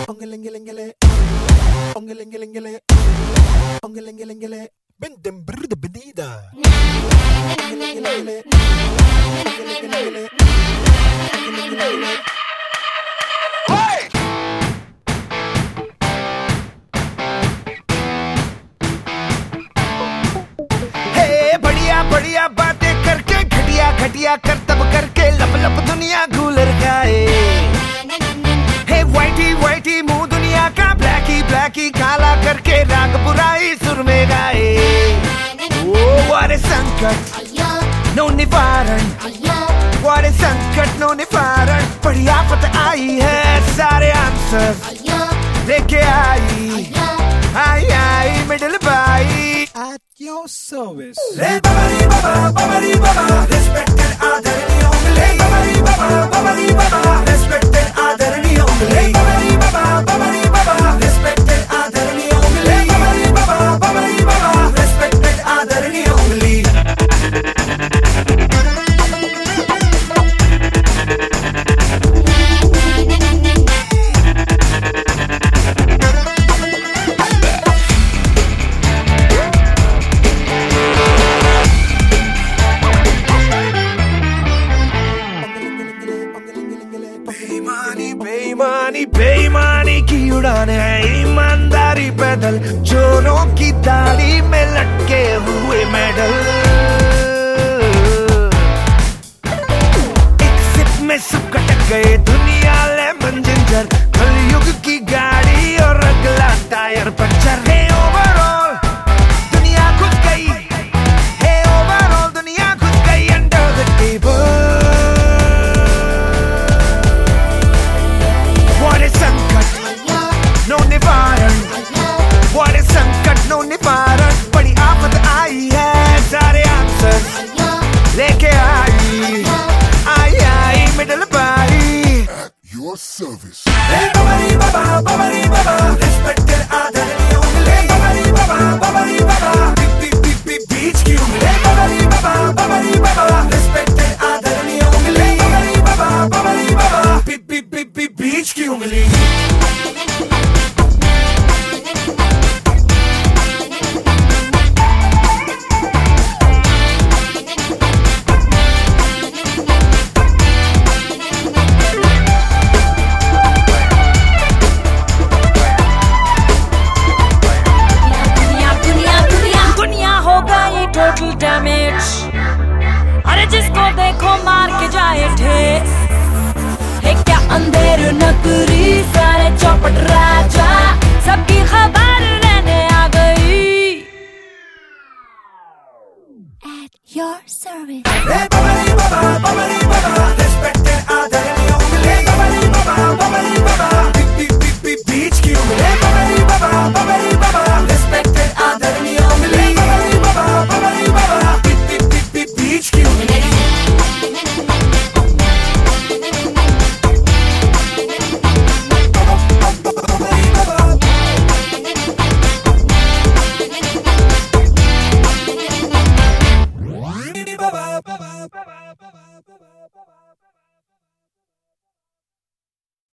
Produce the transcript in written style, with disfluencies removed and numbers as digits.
Ongelengele, ongelengele, ongelengele, bendem brde benida. Ongelengele, ongelengele, ongelengele. हे बढ़िया बढ़िया बातें करके घटिया घटिया करतब करके लब लब दुनिया घूलर गाए। हे वाइटी वाइटी मुंह दुनिया का ब्लैकी ब्लैकी काला करके राग बुराई सुर में गाए। ओ वारे संकट नो निवारण, वारे संकट नो निवारण, बड़ी आफत आई है सारे आंसर लेके आई आई आई मिडिल बाई At your service. Hey babari baba, respected आदरणीय होंगे। babari baba, respected आदरणीय होंगे। babari baba, respected आदरणीय होंगे। babari baba, respected आदरणीय होंगे। बेईमानी बेईमानी की उड़ान है, ईमानदारी पैदल, चोरों की दाढ़ी में लटके हुए मेडल। एक सिप में सब कटक गए दुनिया लेमन जिंजर, कलयुग की गाड़ी और अगला टायर पंचर। हे ओवरऑल दुनिया खुद गई, हे ओवरऑल दुनिया खुद गई अंडर द टेबल। नो निवारण, वारे संकट नो निवारण, बड़ी आफत आई है सारे आंसर लेके आई आई आई मिडिल बाई। Your service. Hey babari baba, respected आदरणीय होंगे। babari baba, बीच की उंगली। babari baba, respected आदरणीय होंगे। babari baba, बीच की उंगली। टोटल डैमेज, अरे जिसको देखो मार के जाए ठेस। है क्या अंधेर नगरी सारे चौपट